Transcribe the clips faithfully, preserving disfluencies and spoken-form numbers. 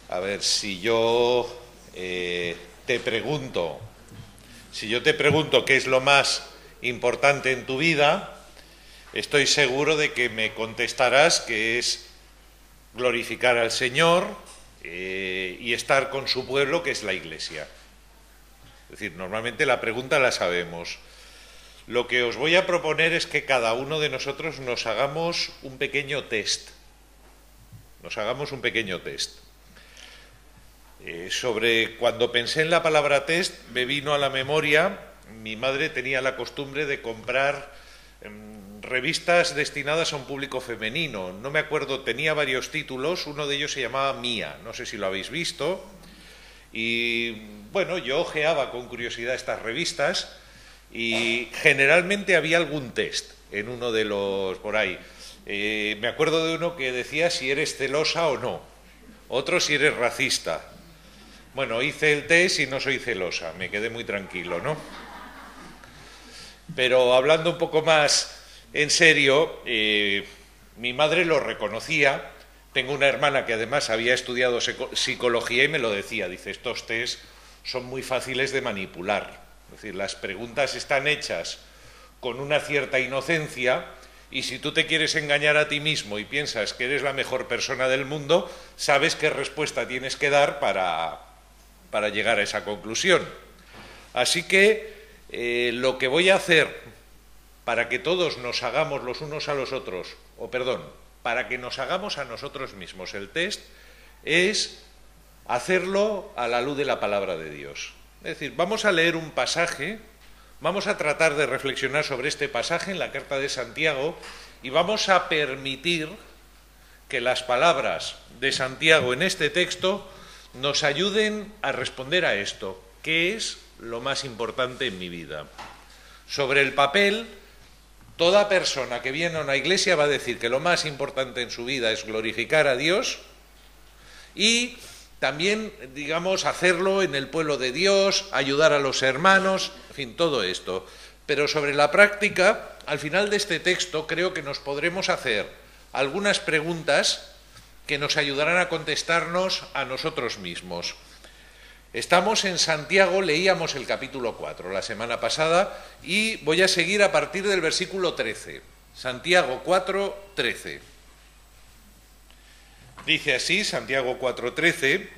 A ver, si yo eh, te pregunto, si yo te pregunto qué es lo más importante en tu vida, estoy seguro de que me contestarás que es glorificar al Señor eh, y estar con su pueblo, que es la Iglesia. Es decir, normalmente la pregunta la sabemos. Lo que os voy a proponer es que cada uno de nosotros nos hagamos un pequeño test. Nos hagamos un pequeño test. Eh, sobre cuando pensé en la palabra test, me vino a la memoria, mi madre tenía la costumbre de comprar eh, revistas destinadas a un público femenino. No me acuerdo, tenía varios títulos, uno de ellos se llamaba Mía, no sé si lo habéis visto. Y bueno, yo ojeaba con curiosidad estas revistas y generalmente había algún test en uno de los por ahí. Eh, me acuerdo de uno que decía si eres celosa o no, otro si eres racista. Bueno, hice el test y no soy celosa, me quedé muy tranquilo, ¿no? Pero hablando un poco más en serio, eh, mi madre lo reconocía. Tengo una hermana que además había estudiado psicología y me lo decía, dice, estos test son muy fáciles de manipular. Es decir, las preguntas están hechas con una cierta inocencia y si tú te quieres engañar a ti mismo y piensas que eres la mejor persona del mundo, sabes qué respuesta tienes que dar para, para llegar a esa conclusión. Así que eh, lo que voy a hacer para que todos nos hagamos los unos a los otros, o perdón, para que nos hagamos a nosotros mismos el test, es hacerlo a la luz de la palabra de Dios. Es decir, vamos a leer un pasaje, vamos a tratar de reflexionar sobre este pasaje en la carta de Santiago y vamos a permitir que las palabras de Santiago en este texto nos ayuden a responder a esto, ¿qué es lo más importante en mi vida? Sobre el papel, toda persona que viene a una iglesia va a decir que lo más importante en su vida es glorificar a Dios y también, digamos, hacerlo en el pueblo de Dios, ayudar a los hermanos, en fin, todo esto. Pero sobre la práctica, al final de este texto creo que nos podremos hacer algunas preguntas que nos ayudarán a contestarnos a nosotros mismos. Estamos en Santiago, leíamos el capítulo cuatro la semana pasada y voy a seguir a partir del versículo trece. Santiago cuatro, trece. Dice así, Santiago cuatro, trece.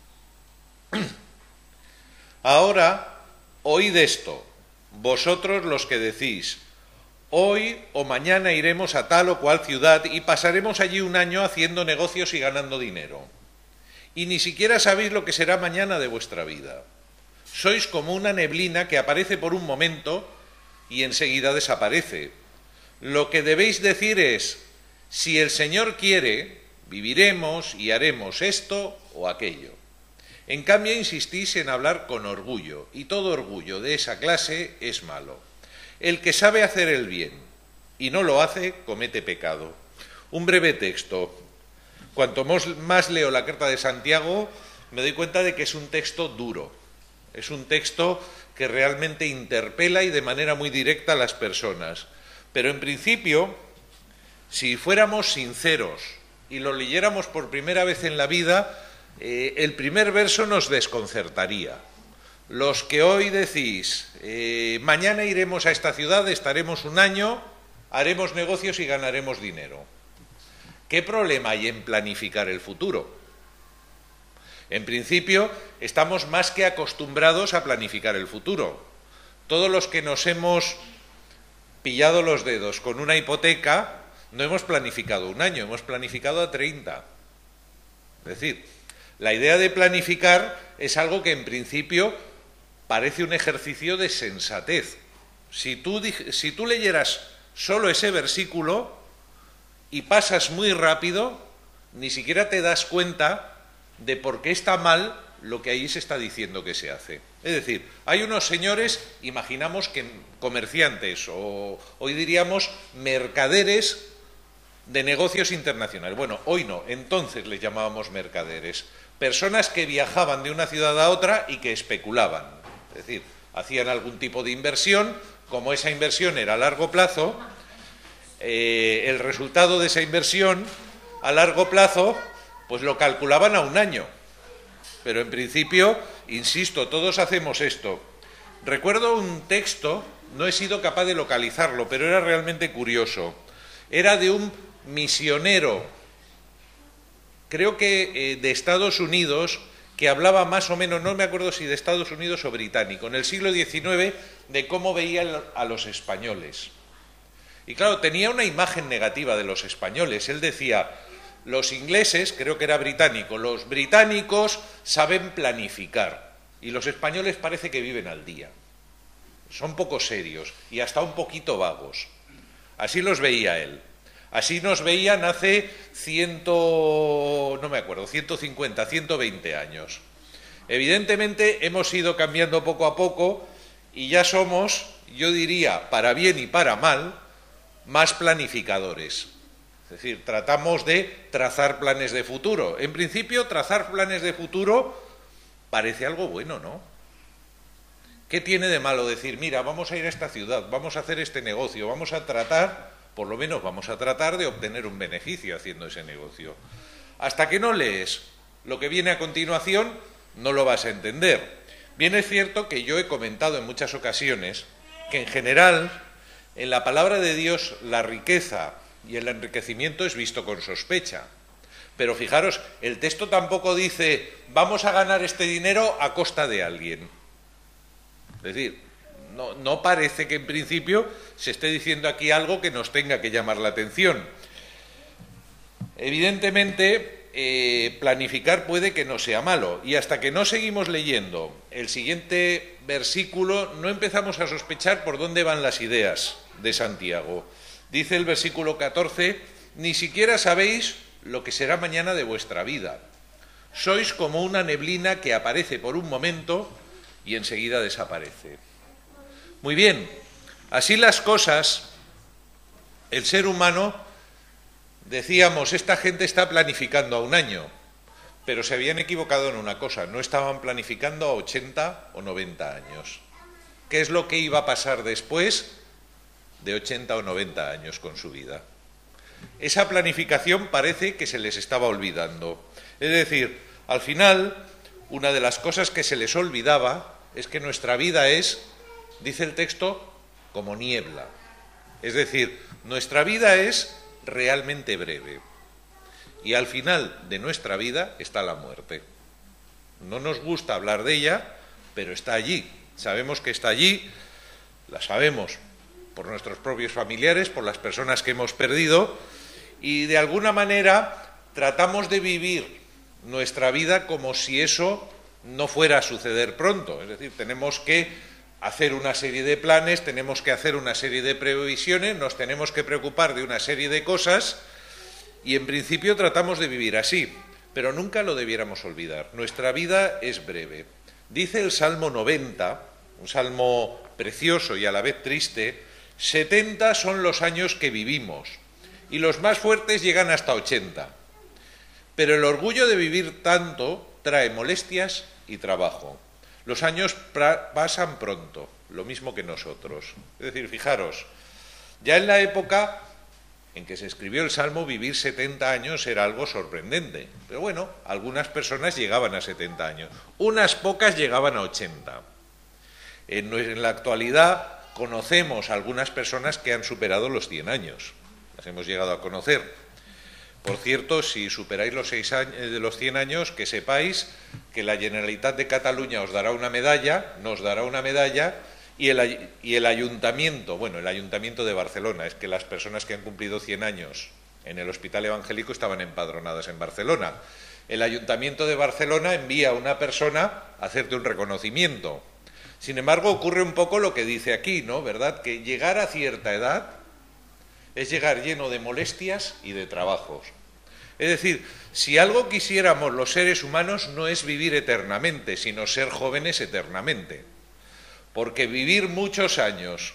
Ahora, oíd esto, vosotros los que decís, hoy o mañana iremos a tal o cual ciudad y pasaremos allí un año haciendo negocios y ganando dinero. Y ni siquiera sabéis lo que será mañana de vuestra vida. Sois como una neblina que aparece por un momento y enseguida desaparece. Lo que debéis decir es, si el Señor quiere, viviremos y haremos esto o aquello. En cambio, insistís en hablar con orgullo, y todo orgullo de esa clase es malo. El que sabe hacer el bien y no lo hace, comete pecado. Un breve texto. Cuanto más leo la carta de Santiago, me doy cuenta de que es un texto duro. Es un texto que realmente interpela y de manera muy directa a las personas. Pero en principio, si fuéramos sinceros y lo leyéramos por primera vez en la vida, eh, el primer verso nos desconcertaría. Los que hoy decís, eh, mañana iremos a esta ciudad, estaremos un año, haremos negocios y ganaremos dinero. ¿Qué problema hay en planificar el futuro? En principio, estamos más que acostumbrados a planificar el futuro. Todos los que nos hemos pillado los dedos con una hipoteca, no hemos planificado un año, hemos planificado a treinta. Es decir, la idea de planificar es algo que en principio parece un ejercicio de sensatez. Si tú, si tú leyeras solo ese versículo y pasas muy rápido, ni siquiera te das cuenta de por qué está mal lo que ahí se está diciendo que se hace. Es decir, hay unos señores, imaginamos que comerciantes, o hoy diríamos mercaderes de negocios internacionales. Bueno, hoy no, entonces les llamábamos mercaderes. Personas que viajaban de una ciudad a otra y que especulaban. Es decir, hacían algún tipo de inversión, como esa inversión era a largo plazo, eh, el resultado de esa inversión a largo plazo, pues lo calculaban a un año. pero en principio, insisto, todos hacemos esto. Recuerdo un texto, no he sido capaz de localizarlo, pero era realmente curioso. Era de un misionero, creo que eh, de Estados Unidos, que hablaba más o menos, no me acuerdo si de Estados Unidos o británico, en el siglo diecinueve, de cómo veía a los españoles. Y claro, tenía una imagen negativa de los españoles. Él decía, los ingleses, creo que era británico, los británicos saben planificar y los españoles parece que viven al día. Son poco serios y hasta un poquito vagos. Así los veía él. Así nos veían hace ciento, no me acuerdo, ciento cincuenta, ciento veinte años. Evidentemente hemos ido cambiando poco a poco y ya somos, yo diría, para bien y para mal, más planificadores. Es decir, tratamos de trazar planes de futuro. En principio, trazar planes de futuro parece algo bueno, ¿no? ¿Qué tiene de malo decir, mira, vamos a ir a esta ciudad, vamos a hacer este negocio, vamos a tratar, por lo menos vamos a tratar de obtener un beneficio haciendo ese negocio? Hasta que no lees lo que viene a continuación, no lo vas a entender. Bien es cierto que yo he comentado en muchas ocasiones que en general, en la palabra de Dios, la riqueza y el enriquecimiento es visto con sospecha. Pero fijaros, el texto tampoco dice, vamos a ganar este dinero a costa de alguien. Es decir, no, no parece que en principio se esté diciendo aquí algo que nos tenga que llamar la atención. Evidentemente, eh, planificar puede que no sea malo, y hasta que no seguimos leyendo el siguiente versículo, no empezamos a sospechar por dónde van las ideas de Santiago. Dice el versículo catorce, ni siquiera sabéis lo que será mañana de vuestra vida. Sois como una neblina que aparece por un momento y enseguida desaparece. Muy bien, así las cosas, el ser humano, decíamos, esta gente está planificando a un año, pero se habían equivocado en una cosa, no estaban planificando a ochenta o noventa años. ¿Qué es lo que iba a pasar después de ochenta o noventa años con su vida? Esa planificación parece que se les estaba olvidando. Es decir, al final, una de las cosas que se les olvidaba es que nuestra vida es, dice el texto, como niebla. Es decir, nuestra vida es realmente breve. Y al final de nuestra vida está la muerte. No nos gusta hablar de ella, pero está allí. Sabemos que está allí, la sabemos por nuestros propios familiares, por las personas que hemos perdido, y de alguna manera tratamos de vivir nuestra vida como si eso no fuera a suceder pronto. Es decir, tenemos que hacer una serie de planes, tenemos que hacer una serie de previsiones, nos tenemos que preocupar de una serie de cosas y en principio tratamos de vivir así, pero nunca lo debiéramos olvidar. Nuestra vida es breve. Dice el Salmo noventa, un salmo precioso y a la vez triste, setenta son los años que vivimos y los más fuertes llegan hasta ochenta. Pero el orgullo de vivir tanto trae molestias y trabajo. Los años pasan pronto, lo mismo que nosotros. Es decir, fijaros, ya en la época en que se escribió el Salmo, vivir setenta años era algo sorprendente. Pero bueno, algunas personas llegaban a setenta años, unas pocas llegaban a ochenta. En, en la actualidad conocemos algunas personas que han superado los cien años, las hemos llegado a conocer. Por cierto, si superáis los, seis años, de los cien años, que sepáis que la Generalitat de Cataluña os dará una medalla, nos dará una medalla, y el, y el Ayuntamiento, bueno, el Ayuntamiento de Barcelona, es que las personas que han cumplido cien años en el Hospital Evangélico estaban empadronadas en Barcelona. El Ayuntamiento de Barcelona envía a una persona a hacerte un reconocimiento. Sin embargo, ocurre un poco lo que dice aquí, ¿no? ¿Verdad? Que llegar a cierta edad es llegar lleno de molestias y de trabajos. Es decir, si algo quisiéramos los seres humanos no es vivir eternamente, sino ser jóvenes eternamente. Porque vivir muchos años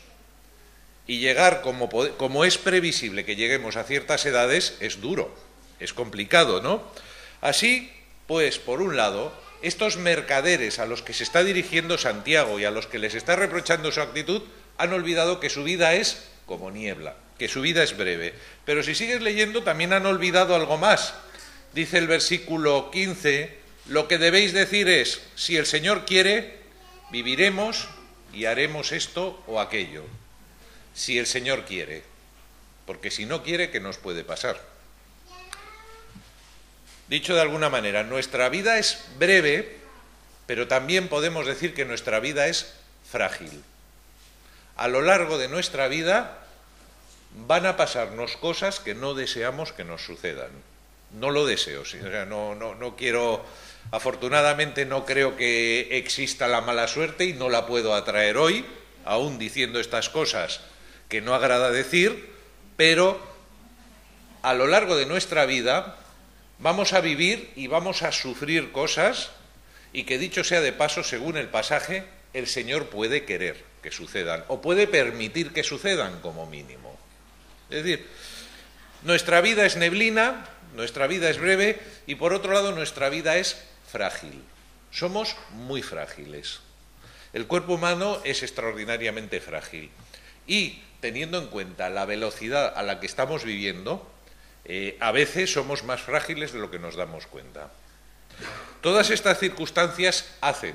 y llegar como, como es previsible que lleguemos a ciertas edades es duro, es complicado, ¿no? Así, pues, por un lado, estos mercaderes a los que se está dirigiendo Santiago y a los que les está reprochando su actitud han olvidado que su vida es como niebla, que su vida es breve. Pero si sigues leyendo también han olvidado algo más. Dice el versículo quince, Lo que debéis decir es, si el Señor quiere, viviremos y haremos esto o aquello. Si el Señor quiere, porque si no quiere, ¿qué nos puede pasar? Dicho de alguna manera, nuestra vida es breve, pero también podemos decir que nuestra vida es frágil. A lo largo de nuestra vida van a pasarnos cosas que no deseamos que nos sucedan. No lo deseo, o sea, no, no, no quiero, afortunadamente no creo que exista la mala suerte y no la puedo atraer hoy, aún diciendo estas cosas que no agrada decir, pero a lo largo de nuestra vida vamos a vivir y vamos a sufrir cosas y que, dicho sea de paso, según el pasaje, el Señor puede querer que sucedan o puede permitir que sucedan como mínimo. Es decir, nuestra vida es neblina, nuestra vida es breve y por otro lado nuestra vida es frágil. Somos muy frágiles. El cuerpo humano es extraordinariamente frágil y, teniendo en cuenta la velocidad a la que estamos viviendo, eh, a veces somos más frágiles de lo que nos damos cuenta. Todas estas circunstancias hacen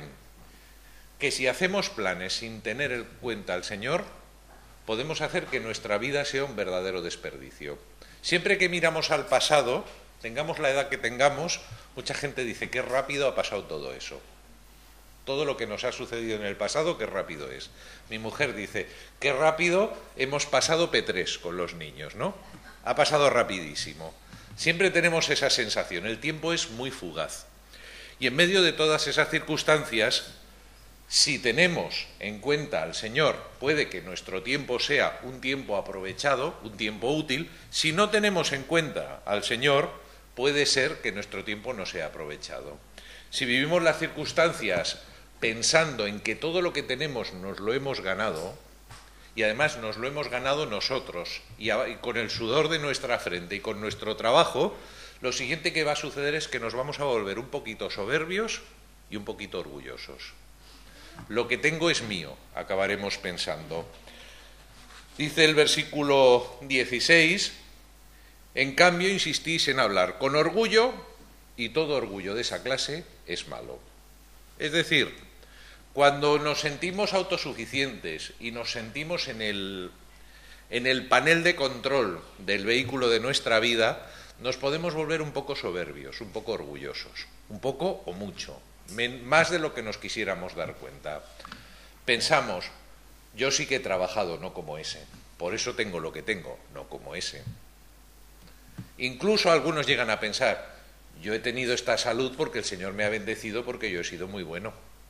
que si hacemos planes sin tener en cuenta al Señor, podemos hacer que nuestra vida sea un verdadero desperdicio. Siempre que miramos al pasado, tengamos la edad que tengamos, mucha gente dice qué rápido ha pasado todo eso. Todo lo que nos ha sucedido en el pasado, qué rápido es. Mi mujer dice, qué rápido hemos pasado P tres con los niños, ¿no? Ha pasado rapidísimo. Siempre tenemos esa sensación, el tiempo es muy fugaz. Y en medio de todas esas circunstancias, si tenemos en cuenta al Señor, puede que nuestro tiempo sea un tiempo aprovechado, un tiempo útil. Si no tenemos en cuenta al Señor, puede ser que nuestro tiempo no sea aprovechado. Si vivimos las circunstancias pensando en que todo lo que tenemos nos lo hemos ganado, y además nos lo hemos ganado nosotros, y con el sudor de nuestra frente y con nuestro trabajo, lo siguiente que va a suceder es que nos vamos a volver un poquito soberbios y un poquito orgullosos. Lo que tengo es mío, acabaremos pensando. Dice el versículo dieciséis, en cambio insistís en hablar con orgullo y todo orgullo de esa clase es malo. Es decir, cuando nos sentimos autosuficientes y nos sentimos en el, en el panel de control del vehículo de nuestra vida, nos podemos volver un poco soberbios, un poco orgullosos, un poco o mucho. Más de lo que nos quisiéramos dar cuenta. Pensamos, yo sí que he trabajado, no como ese, por eso tengo lo que tengo, no como ese. Incluso algunos llegan a pensar, yo he tenido esta salud porque el Señor me ha bendecido porque yo he sido muy bueno.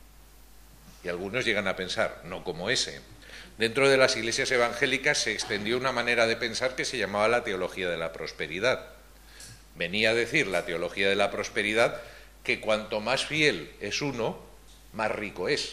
Y algunos llegan a pensar, no como ese. Dentro de las iglesias evangélicas se extendió una manera de pensar que se llamaba la teología de la prosperidad. Venía a decir la teología de la prosperidad que cuanto más fiel es uno, más rico es.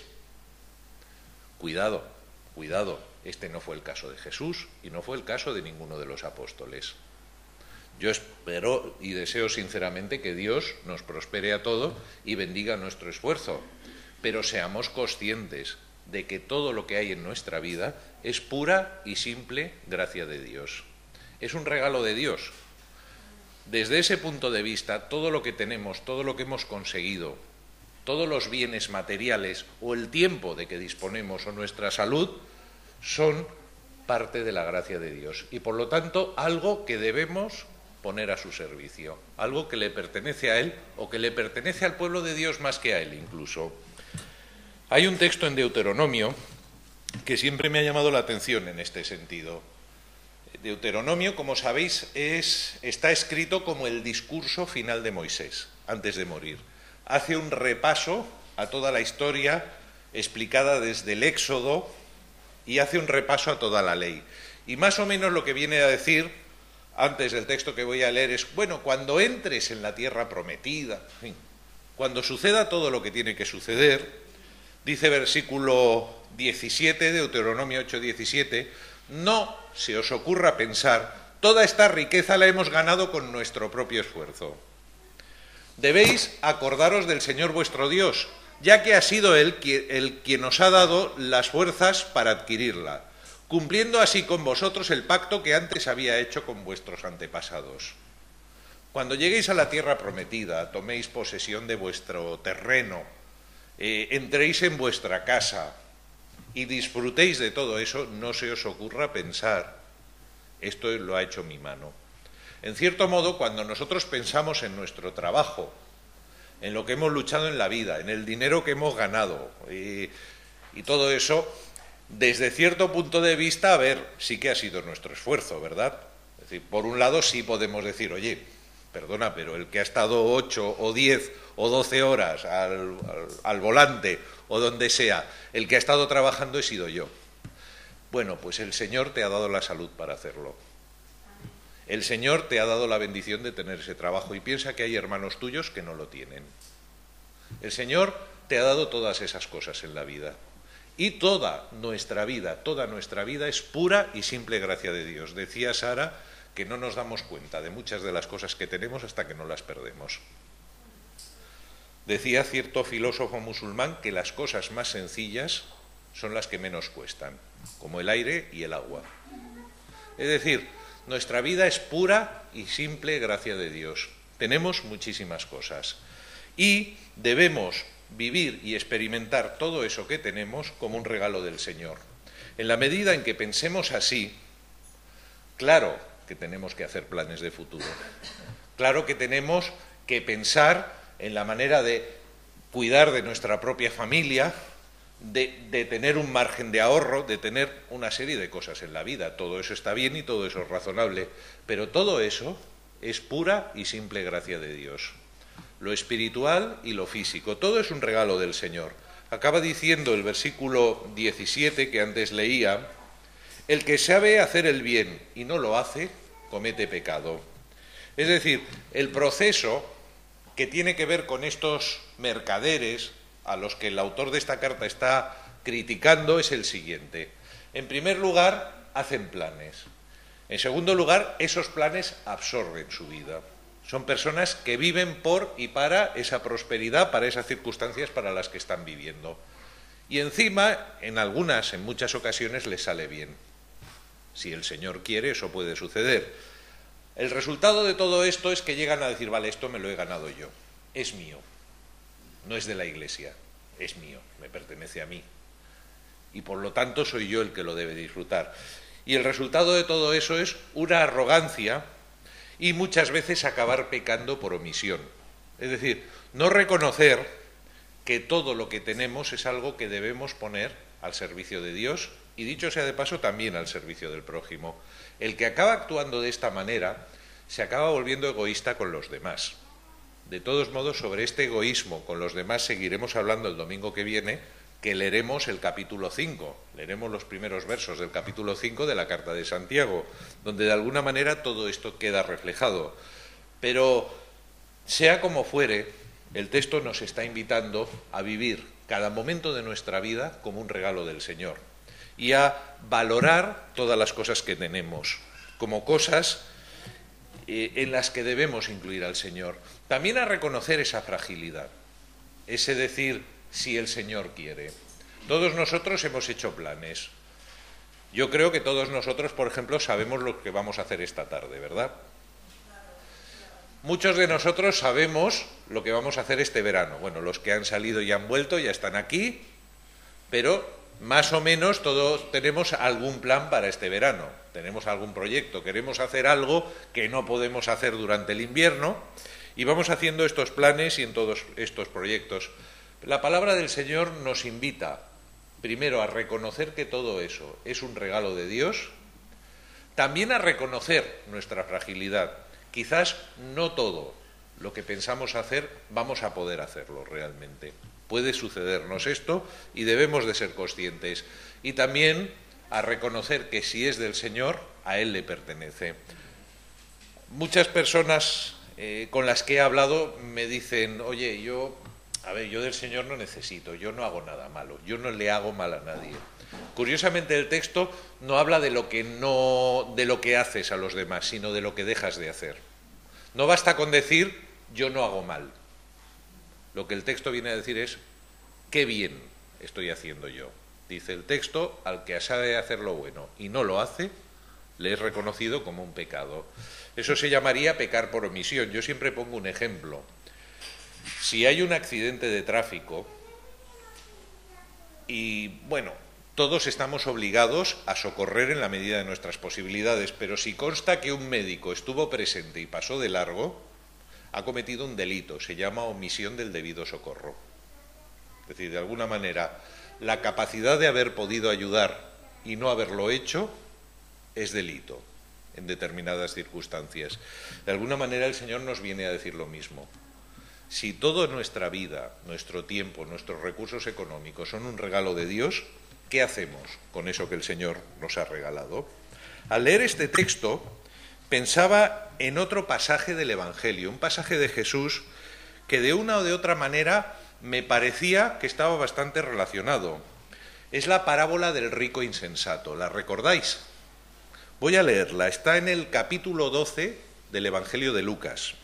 Cuidado, cuidado, este no fue el caso de Jesús y no fue el caso de ninguno de los apóstoles. Yo espero y deseo sinceramente que Dios nos prospere a todos y bendiga nuestro esfuerzo, pero seamos conscientes de que todo lo que hay en nuestra vida es pura y simple gracia de Dios. Es un regalo de Dios. Desde ese punto de vista, todo lo que tenemos, todo lo que hemos conseguido, todos los bienes materiales o el tiempo de que disponemos o nuestra salud, son parte de la gracia de Dios y por lo tanto algo que debemos poner a su servicio, algo que le pertenece a Él o que le pertenece al pueblo de Dios más que a Él incluso. Hay un texto en Deuteronomio que siempre me ha llamado la atención en este sentido. Deuteronomio, como sabéis, es, está escrito como el discurso final de Moisés, antes de morir. Hace un repaso a toda la historia explicada desde el Éxodo y hace un repaso a toda la ley. Y más o menos lo que viene a decir, antes del texto que voy a leer, es, bueno, cuando entres en la tierra prometida, en fin, cuando suceda todo lo que tiene que suceder, dice versículo diecisiete, Deuteronomio ocho, diecisiete, no se os ocurra pensar, toda esta riqueza la hemos ganado con nuestro propio esfuerzo. Debéis acordaros del Señor vuestro Dios, ya que ha sido Él el quien os ha dado las fuerzas para adquirirla, cumpliendo así con vosotros el pacto que antes había hecho con vuestros antepasados. Cuando lleguéis a la tierra prometida, toméis posesión de vuestro terreno, eh, entréis en vuestra casa y disfrutéis de todo eso, no se os ocurra pensar, esto lo ha hecho mi mano. En cierto modo, cuando nosotros pensamos en nuestro trabajo, en lo que hemos luchado en la vida, en el dinero que hemos ganado y, y todo eso, desde cierto punto de vista, a ver, sí que ha sido nuestro esfuerzo, ¿verdad? Es decir, por un lado sí podemos decir, oye, perdona, pero el que ha estado ocho o diez o doce horas al, al, al volante o donde sea, el que ha estado trabajando he sido yo. Bueno, pues el Señor te ha dado la salud para hacerlo. El Señor te ha dado la bendición de tener ese trabajo y piensa que hay hermanos tuyos que no lo tienen. El Señor te ha dado todas esas cosas en la vida. Y toda nuestra vida, toda nuestra vida es pura y simple gracia de Dios. Decía Sara que no nos damos cuenta de muchas de las cosas que tenemos hasta que no las perdemos. Decía cierto filósofo musulmán que las cosas más sencillas son las que menos cuestan, como el aire y el agua. Es decir, nuestra vida es pura y simple gracia de Dios. Tenemos muchísimas cosas y debemos vivir y experimentar todo eso que tenemos como un regalo del Señor. En la medida en que pensemos así, claro que tenemos que hacer planes de futuro. Claro que tenemos que pensar en la manera de cuidar de nuestra propia familia, de, de tener un margen de ahorro, de tener una serie de cosas en la vida. Todo eso está bien y todo eso es razonable, pero todo eso es pura y simple gracia de Dios. Lo espiritual y lo físico, todo es un regalo del Señor. Acaba diciendo el versículo diecisiete que antes leía, el que sabe hacer el bien y no lo hace, comete pecado. Es decir, el proceso que tiene que ver con estos mercaderes a los que el autor de esta carta está criticando es el siguiente. En primer lugar, hacen planes. En segundo lugar, esos planes absorben su vida. Son personas que viven por y para esa prosperidad, para esas circunstancias para las que están viviendo. Y encima, en algunas, en muchas ocasiones, les sale bien. Si el Señor quiere, eso puede suceder. El resultado de todo esto es que llegan a decir, vale, esto me lo he ganado yo, es mío, no es de la Iglesia, es mío, me pertenece a mí. Y por lo tanto soy yo el que lo debe disfrutar. Y el resultado de todo eso es una arrogancia y muchas veces acabar pecando por omisión. Es decir, no reconocer que todo lo que tenemos es algo que debemos poner al servicio de Dios y, dicho sea de paso, también al servicio del prójimo. El que acaba actuando de esta manera se acaba volviendo egoísta con los demás. De todos modos, sobre este egoísmo con los demás seguiremos hablando el domingo que viene, que leeremos el capítulo cinco, leeremos los primeros versos del capítulo cinco de la Carta de Santiago, donde de alguna manera todo esto queda reflejado. Pero, sea como fuere, el texto nos está invitando a vivir cada momento de nuestra vida como un regalo del Señor y a valorar todas las cosas que tenemos como cosas eh, en las que debemos incluir al Señor. También a reconocer esa fragilidad, ese decir, si el Señor quiere. Todos nosotros hemos hecho planes. Yo creo que todos nosotros, por ejemplo, sabemos lo que vamos a hacer esta tarde, ¿verdad? Muchos de nosotros sabemos lo que vamos a hacer este verano. Bueno, los que han salido y han vuelto ya están aquí, pero más o menos todos tenemos algún plan para este verano. Tenemos algún proyecto, queremos hacer algo que no podemos hacer durante el invierno y vamos haciendo estos planes y en todos estos proyectos. La palabra del Señor nos invita, primero, a reconocer que todo eso es un regalo de Dios, también a reconocer nuestra fragilidad. Quizás no todo lo que pensamos hacer vamos a poder hacerlo realmente. Puede sucedernos esto y debemos de ser conscientes. Y también a reconocer que si es del Señor, a Él le pertenece. Muchas personas eh, con las que he hablado me dicen, oye, yo... A ver, yo del Señor no necesito, yo no hago nada malo, yo no le hago mal a nadie. Curiosamente el texto no habla de lo que no, de lo que haces a los demás, sino de lo que dejas de hacer. No basta con decir yo no hago mal. Lo que el texto viene a decir es qué bien estoy haciendo yo. Dice el texto, al que sabe hacer lo bueno y no lo hace, le es reconocido como un pecado. Eso se llamaría pecar por omisión. Yo siempre pongo un ejemplo. Si hay un accidente de tráfico y, bueno, todos estamos obligados a socorrer en la medida de nuestras posibilidades, pero si consta que un médico estuvo presente y pasó de largo, ha cometido un delito, se llama omisión del debido socorro. Es decir, de alguna manera, la capacidad de haber podido ayudar y no haberlo hecho es delito en determinadas circunstancias. De alguna manera el Señor nos viene a decir lo mismo. Si toda nuestra vida, nuestro tiempo, nuestros recursos económicos son un regalo de Dios, ¿qué hacemos con eso que el Señor nos ha regalado? Al leer este texto, pensaba en otro pasaje del Evangelio, un pasaje de Jesús que de una o de otra manera me parecía que estaba bastante relacionado. Es la parábola del rico insensato. ¿La recordáis? Voy a leerla. Está en el capítulo doce del Evangelio de Lucas.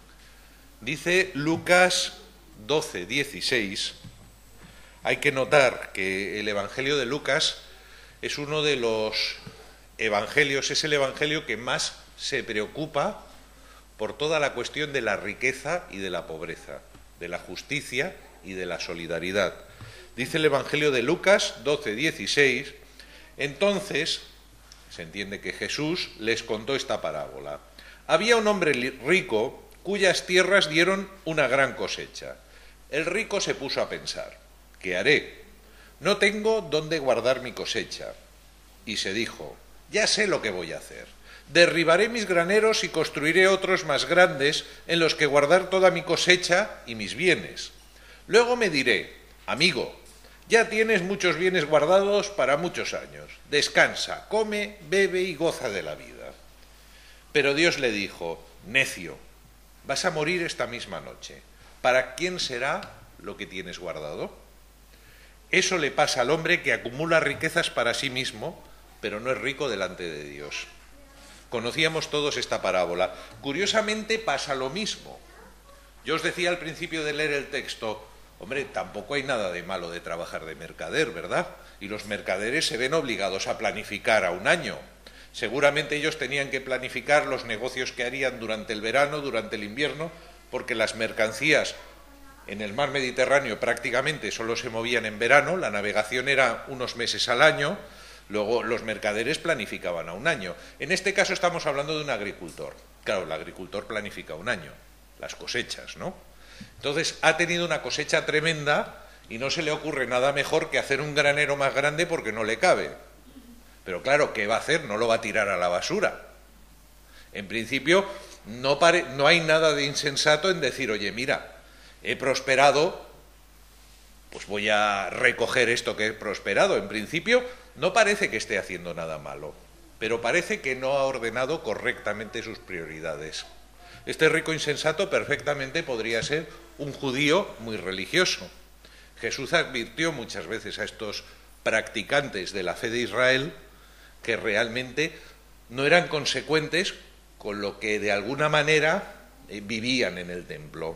Dice Lucas doce, dieciséis. Hay que notar que el Evangelio de Lucas es uno de los evangelios, es el evangelio que más se preocupa por toda la cuestión de la riqueza y de la pobreza, de la justicia y de la solidaridad. Dice el Evangelio de Lucas doce, dieciséis, entonces se entiende que Jesús les contó esta parábola. Había un hombre rico cuyas tierras dieron una gran cosecha. El rico se puso a pensar, ¿qué haré? No tengo dónde guardar mi cosecha. Y se dijo, ya sé lo que voy a hacer. Derribaré mis graneros y construiré otros más grandes en los que guardar toda mi cosecha y mis bienes. Luego me diré, amigo, ya tienes muchos bienes guardados para muchos años. Descansa, come, bebe y goza de la vida. Pero Dios le dijo, necio, vas a morir esta misma noche. ¿Para quién será lo que tienes guardado? Eso le pasa al hombre que acumula riquezas para sí mismo, pero no es rico delante de Dios. Conocíamos todos esta parábola. Curiosamente pasa lo mismo. Yo os decía al principio de leer el texto, hombre, tampoco hay nada de malo de trabajar de mercader, ¿verdad? Y los mercaderes se ven obligados a planificar a un año. Seguramente ellos tenían que planificar los negocios que harían durante el verano, durante el invierno, porque las mercancías en el mar Mediterráneo prácticamente solo se movían en verano, la navegación era unos meses al año, luego los mercaderes planificaban a un año. En este caso estamos hablando de un agricultor. Claro, el agricultor planifica un año, las cosechas, ¿no? Entonces ha tenido una cosecha tremenda y no se le ocurre nada mejor que hacer un granero más grande porque no le cabe. Pero claro, ¿qué va a hacer? No lo va a tirar a la basura. En principio, no, pare, no hay nada de insensato en decir, oye, mira, he prosperado, pues voy a recoger esto que he prosperado. En principio, no parece que esté haciendo nada malo, pero parece que no ha ordenado correctamente sus prioridades. Este rico insensato perfectamente podría ser un judío muy religioso. Jesús advirtió muchas veces a estos practicantes de la fe de Israel que realmente no eran consecuentes con lo que de alguna manera eh, vivían en el templo.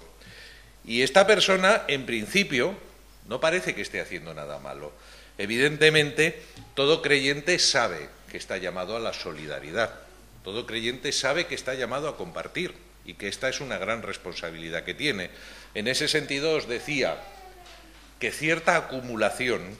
Y esta persona, en principio, no parece que esté haciendo nada malo. Evidentemente, todo creyente sabe que está llamado a la solidaridad. Todo creyente sabe que está llamado a compartir y que esta es una gran responsabilidad que tiene. En ese sentido os decía que cierta acumulación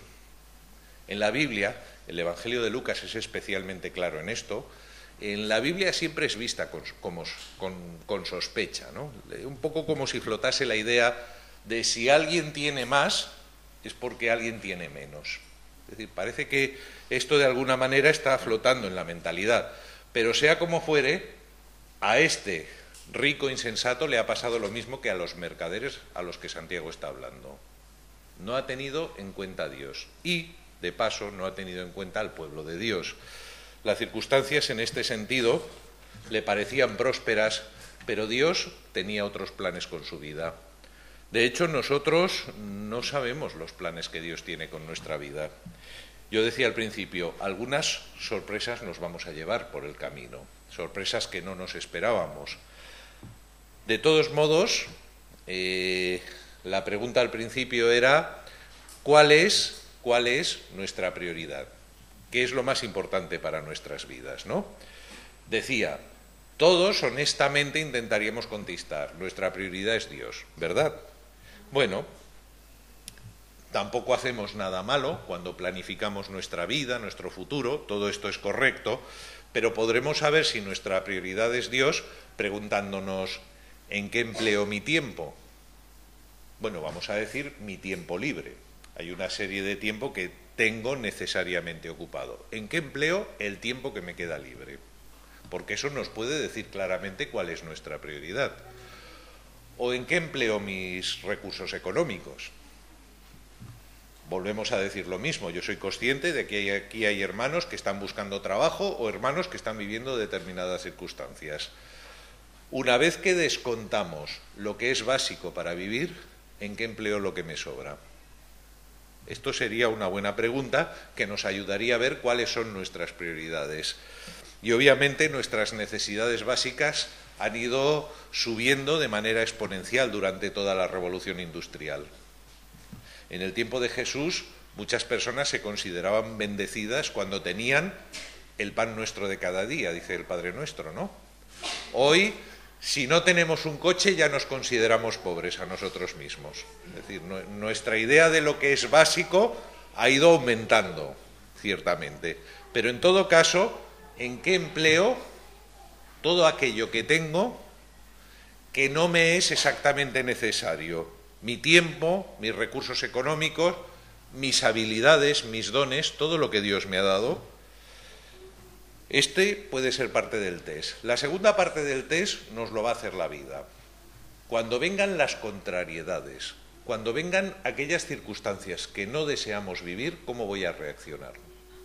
en la Biblia, el Evangelio de Lucas es especialmente claro en esto, en la Biblia siempre es vista con, con, con, con sospecha, ¿no? Un poco como si flotase la idea de si alguien tiene más, es porque alguien tiene menos. Es decir, parece que esto de alguna manera está flotando en la mentalidad, pero sea como fuere, a este rico insensato le ha pasado lo mismo que a los mercaderes a los que Santiago está hablando. No ha tenido en cuenta a Dios y, de paso, no ha tenido en cuenta al pueblo de Dios. Las circunstancias en este sentido le parecían prósperas, pero Dios tenía otros planes con su vida. De hecho, nosotros no sabemos los planes que Dios tiene con nuestra vida. Yo decía al principio, algunas sorpresas nos vamos a llevar por el camino, sorpresas que no nos esperábamos. De todos modos, eh, la pregunta al principio era, ¿cuál es, cuál es nuestra prioridad? ¿Qué es lo más importante para nuestras vidas, ¿no? Decía, todos honestamente intentaríamos contestar, nuestra prioridad es Dios, ¿verdad? Bueno, tampoco hacemos nada malo cuando planificamos nuestra vida, nuestro futuro, todo esto es correcto, pero podremos saber si nuestra prioridad es Dios preguntándonos, ¿en qué empleo mi tiempo? Bueno, vamos a decir mi tiempo libre. Hay una serie de tiempo que tengo necesariamente ocupado. ¿En qué empleo el tiempo que me queda libre? Porque eso nos puede decir claramente cuál es nuestra prioridad. ¿O en qué empleo mis recursos económicos? Volvemos a decir lo mismo. Yo soy consciente de que aquí hay hermanos que están buscando trabajo o hermanos que están viviendo determinadas circunstancias. Una vez que descontamos lo que es básico para vivir, ¿en qué empleo lo que me sobra? Esto sería una buena pregunta que nos ayudaría a ver cuáles son nuestras prioridades. Y obviamente nuestras necesidades básicas han ido subiendo de manera exponencial durante toda la revolución industrial. En el tiempo de Jesús, muchas personas se consideraban bendecidas cuando tenían el pan nuestro de cada día, dice el Padre Nuestro, ¿no? Hoy, si no tenemos un coche, ya nos consideramos pobres a nosotros mismos. Es decir, nuestra idea de lo que es básico ha ido aumentando, ciertamente. Pero en todo caso, ¿en qué empleo todo aquello que tengo que no me es exactamente necesario? Mi tiempo, mis recursos económicos, mis habilidades, mis dones, todo lo que Dios me ha dado. Este puede ser parte del test. La segunda parte del test nos lo va a hacer la vida. Cuando vengan las contrariedades, cuando vengan aquellas circunstancias que no deseamos vivir, ¿cómo voy a reaccionar?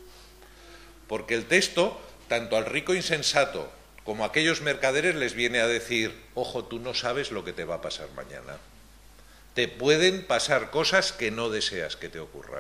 Porque el texto, tanto al rico insensato como a aquellos mercaderes les viene a decir, ojo, tú no sabes lo que te va a pasar mañana. Te pueden pasar cosas que no deseas que te ocurran.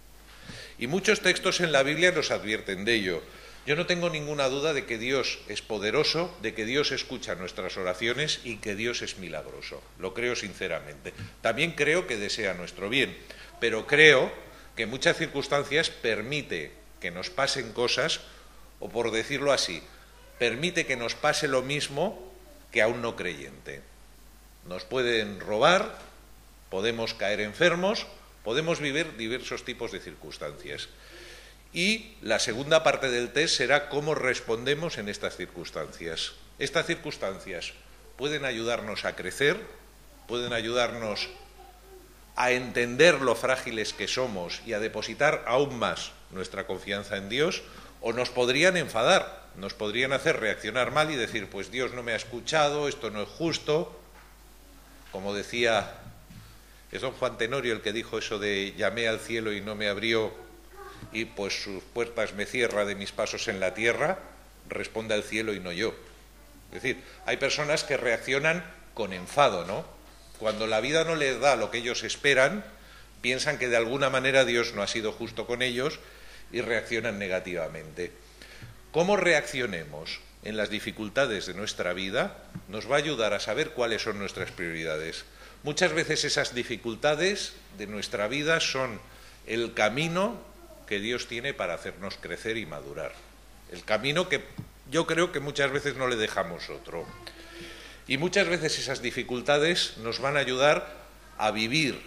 Y muchos textos en la Biblia nos advierten de ello. Yo no tengo ninguna duda de que Dios es poderoso, de que Dios escucha nuestras oraciones y que Dios es milagroso. Lo creo sinceramente. También creo que desea nuestro bien, pero creo que en muchas circunstancias permite que nos pasen cosas, o por decirlo así, permite que nos pase lo mismo que a un no creyente. Nos pueden robar, podemos caer enfermos, podemos vivir diversos tipos de circunstancias. Y la segunda parte del test será cómo respondemos en estas circunstancias. Estas circunstancias pueden ayudarnos a crecer, pueden ayudarnos a entender lo frágiles que somos y a depositar aún más nuestra confianza en Dios, o nos podrían enfadar, nos podrían hacer reaccionar mal y decir, pues Dios no me ha escuchado, esto no es justo. Como decía, es don Juan Tenorio el que dijo eso de llamé al cielo y no me abrió, y pues sus puertas me cierra de mis pasos en la tierra, responde al cielo y no yo. Es decir, hay personas que reaccionan con enfado, ¿no? Cuando la vida no les da lo que ellos esperan, piensan que de alguna manera Dios no ha sido justo con ellos y reaccionan negativamente. Cómo reaccionemos en las dificultades de nuestra vida nos va a ayudar a saber cuáles son nuestras prioridades. Muchas veces esas dificultades de nuestra vida son el camino que Dios tiene para hacernos crecer y madurar. El camino que yo creo que muchas veces no le dejamos otro. Y muchas veces esas dificultades nos van a ayudar a vivir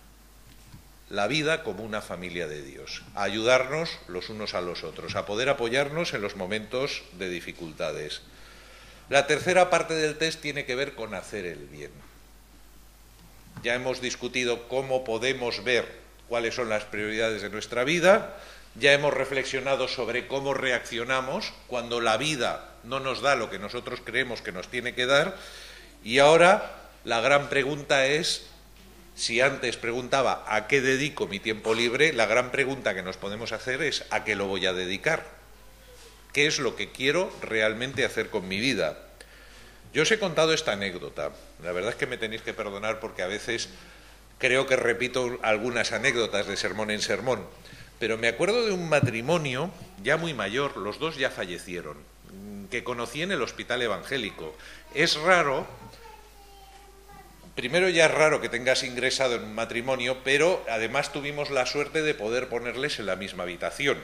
la vida como una familia de Dios, a ayudarnos los unos a los otros, a poder apoyarnos en los momentos de dificultades. La tercera parte del test tiene que ver con hacer el bien. Ya hemos discutido cómo podemos ver cuáles son las prioridades de nuestra vida, ya hemos reflexionado sobre cómo reaccionamos cuando la vida no nos da lo que nosotros creemos que nos tiene que dar, y ahora la gran pregunta es, si antes preguntaba ¿a qué dedico mi tiempo libre?, la gran pregunta que nos podemos hacer es ¿a qué lo voy a dedicar? ¿Qué es lo que quiero realmente hacer con mi vida? Yo os he contado esta anécdota, la verdad es que me tenéis que perdonar porque a veces creo que repito algunas anécdotas de sermón en sermón, pero me acuerdo de un matrimonio ya muy mayor, los dos ya fallecieron, que conocí en el hospital evangélico. Es raro, primero ya es raro que tengas ingresado en un matrimonio, pero además tuvimos la suerte de poder ponerles en la misma habitación.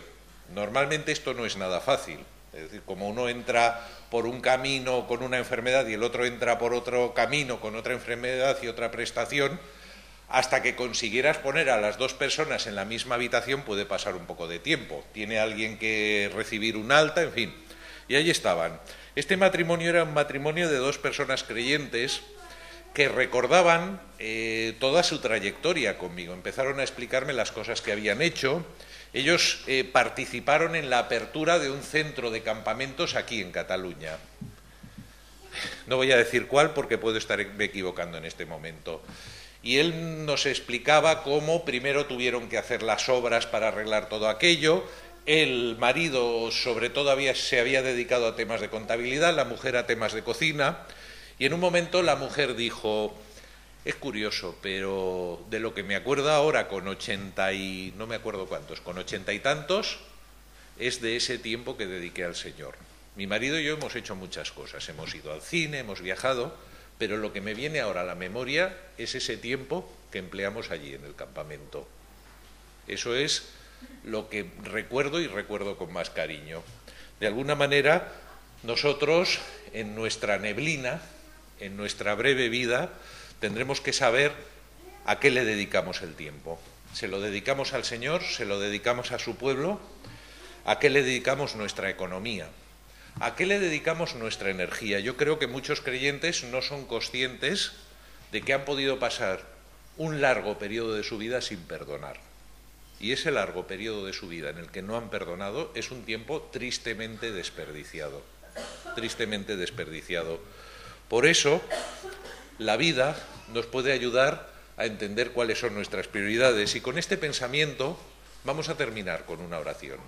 Normalmente esto no es nada fácil. Es decir, como uno entra por un camino con una enfermedad y el otro entra por otro camino con otra enfermedad y otra prestación, hasta que consiguieras poner a las dos personas en la misma habitación puede pasar un poco de tiempo. Tiene alguien que recibir un alta, en fin. Y ahí estaban. Este matrimonio era un matrimonio de dos personas creyentes que recordaban eh, toda su trayectoria conmigo. Empezaron a explicarme las cosas que habían hecho. Ellos eh, participaron en la apertura de un centro de campamentos aquí en Cataluña. No voy a decir cuál porque puedo estarme equivocando en este momento. Y él nos explicaba cómo primero tuvieron que hacer las obras para arreglar todo aquello. El marido, sobre todo, había, se había dedicado a temas de contabilidad, la mujer a temas de cocina. Y en un momento la mujer dijo: es curioso, pero de lo que me acuerdo ahora, con ochenta y... no me acuerdo cuántos, con ochenta y tantos, es de ese tiempo que dediqué al Señor. Mi marido y yo hemos hecho muchas cosas, hemos ido al cine, hemos viajado, pero lo que me viene ahora a la memoria es ese tiempo que empleamos allí en el campamento. Eso es lo que recuerdo y recuerdo con más cariño. De alguna manera, nosotros, en nuestra neblina, en nuestra breve vida, tendremos que saber a qué le dedicamos el tiempo. ¿Se lo dedicamos al Señor? ¿Se lo dedicamos a su pueblo? ¿A qué le dedicamos nuestra economía? ¿A qué le dedicamos nuestra energía? Yo creo que muchos creyentes no son conscientes de que han podido pasar un largo periodo de su vida sin perdonar. Y ese largo periodo de su vida en el que no han perdonado es un tiempo tristemente desperdiciado. Tristemente desperdiciado. Por eso, la vida nos puede ayudar a entender cuáles son nuestras prioridades. Y con este pensamiento vamos a terminar con una oración.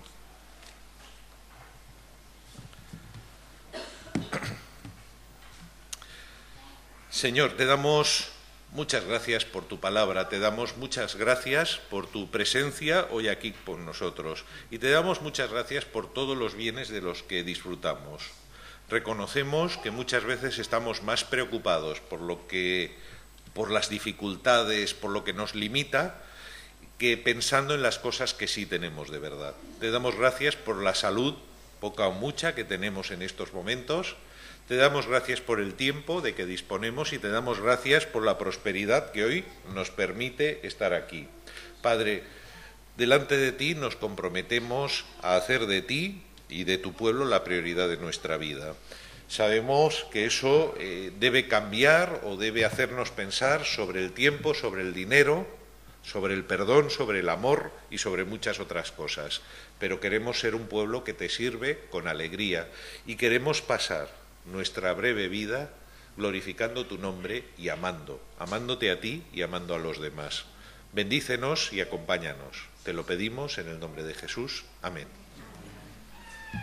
Señor, te damos muchas gracias por tu palabra, te damos muchas gracias por tu presencia hoy aquí con nosotros y te damos muchas gracias por todos los bienes de los que disfrutamos. Reconocemos que muchas veces estamos más preocupados por lo que, por las dificultades, por lo que nos limita, que pensando en las cosas que sí tenemos de verdad. Te damos gracias por la salud, poca o mucha, que tenemos en estos momentos. Te damos gracias por el tiempo de que disponemos y te damos gracias por la prosperidad que hoy nos permite estar aquí. Padre, delante de ti nos comprometemos a hacer de ti y de tu pueblo la prioridad de nuestra vida. Sabemos que eso eh, debe cambiar o debe hacernos pensar sobre el tiempo, sobre el dinero, sobre el perdón, sobre el amor y sobre muchas otras cosas. Pero queremos ser un pueblo que te sirve con alegría y queremos pasar nuestra breve vida glorificando tu nombre y amando, amándote a ti y amando a los demás. Bendícenos y acompáñanos. Te lo pedimos en el nombre de Jesús. Amén.